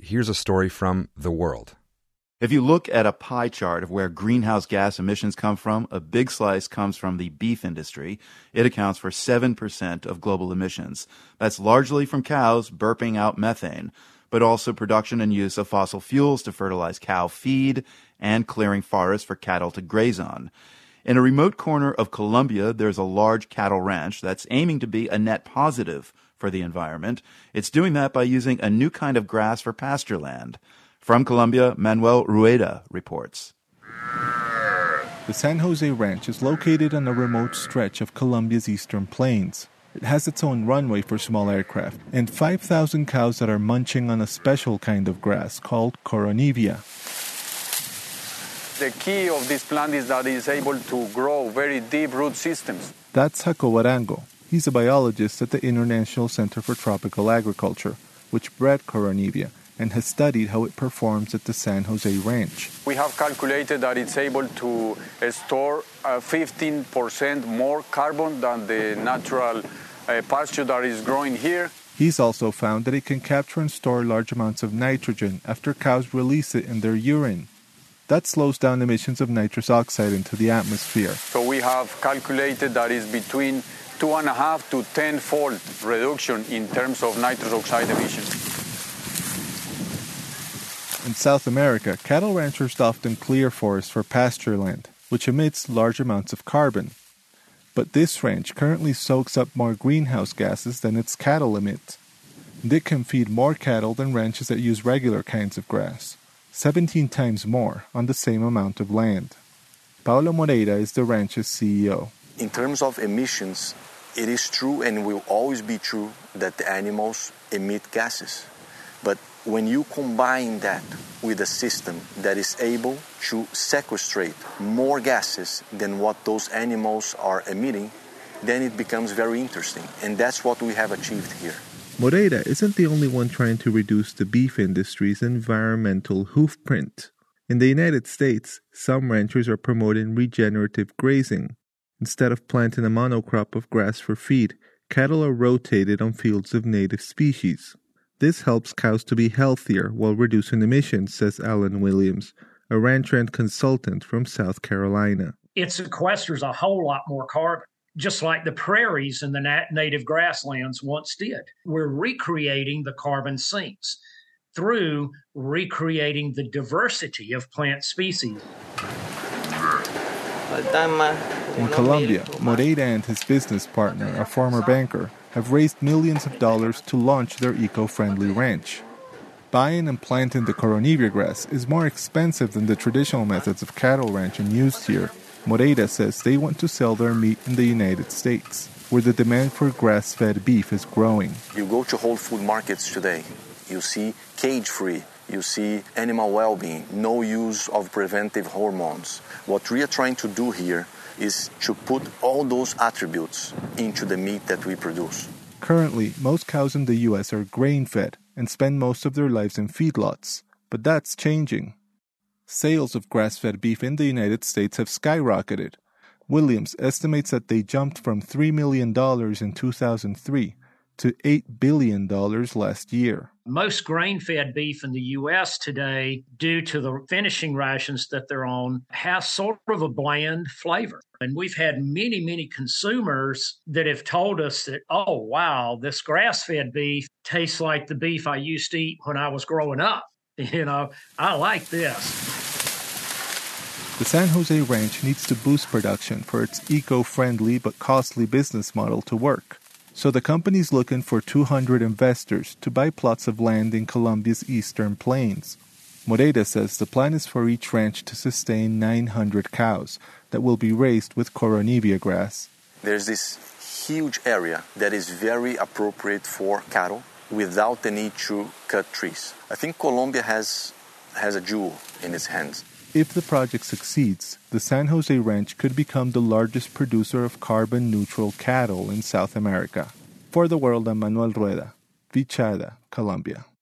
here's a story from The World. If you look at a pie chart of where greenhouse gas emissions come from, a big slice comes from the beef industry. It accounts for 7% of global emissions. That's largely from cows burping out methane, but also production and use of fossil fuels to fertilize cow feed and clearing forests for cattle to graze on. In a remote corner of Colombia, there's a large cattle ranch that's aiming to be a net positive for the environment. It's doing that by using a new kind of grass for pasture land. From Colombia, Manuel Rueda reports. The San Jose Ranch is located on a remote stretch of Colombia's eastern plains. It has its own runway for small aircraft and 5,000 cows that are munching on a special kind of grass called coronivia. The key of this plant is that it is able to grow very deep root systems. That's Jacobo Arango. He's a biologist at the International Center for Tropical Agriculture, which bred coronivia and has studied how it performs at the San Jose Ranch. We have calculated that it's able to store 15% more carbon than the natural pasture that is growing here. He's also found that it can capture and store large amounts of nitrogen after cows release it in their urine. That slows down emissions of nitrous oxide into the atmosphere. So we have calculated that it's between 2.5 to 10-fold reduction in terms of nitrous oxide emissions. In South America, cattle ranchers often clear forests for pasture land, which emits large amounts of carbon. But this ranch currently soaks up more greenhouse gases than its cattle emit. And it can feed more cattle than ranches that use regular kinds of grass, 17 times more on the same amount of land. Paulo Moreira is the ranch's CEO. In terms of emissions, it is true and will always be true that the animals emit gases. But when you combine that with a system that is able to sequestrate more gases than what those animals are emitting, then it becomes very interesting. And that's what we have achieved here. Moreira isn't the only one trying to reduce the beef industry's environmental hoofprint. In the United States, some ranchers are promoting regenerative grazing. Instead of planting a monocrop of grass for feed, cattle are rotated on fields of native species. This helps cows to be healthier while reducing emissions, says Alan Williams, a rancher and consultant from South Carolina. It sequesters a whole lot more carbon, just like the prairies and the native grasslands once did. We're recreating the carbon sinks through recreating the diversity of plant species. In Colombia, Moreira and his business partner, a former banker, have raised millions of dollars to launch their eco-friendly ranch. Buying and planting the coronivia grass is more expensive than the traditional methods of cattle ranching used here. Moreira says they want to sell their meat in the United States, where the demand for grass-fed beef is growing. You go to Whole Food markets today, you see cage-free, you see animal well-being, no use of preventive hormones. What we are trying to do here is to put all those attributes into the meat that we produce. Currently, most cows in the U.S. are grain-fed and spend most of their lives in feedlots, but that's changing. Sales of grass-fed beef in the United States have skyrocketed. Williams estimates that they jumped from $3 million in 2003 to $8 billion last year. Most grain-fed beef in the U.S. today, due to the finishing rations that they're on, has sort of a bland flavor. And we've had many consumers that have told us that, oh, wow, this grass-fed beef tastes like the beef I used to eat when I was growing up. I like this. The San Jose Ranch needs to boost production for its eco-friendly but costly business model to work. So the company's looking for 200 investors to buy plots of land in Colombia's eastern plains. Moreira says the plan is for each ranch to sustain 900 cows that will be raised with coronivia grass. There's this huge area that is very appropriate for cattle without the need to cut trees. I think Colombia has a jewel in its hands. If the project succeeds, the San Jose Ranch could become the largest producer of carbon-neutral cattle in South America. For The World, I'm Manuel Rueda, Vichada, Colombia.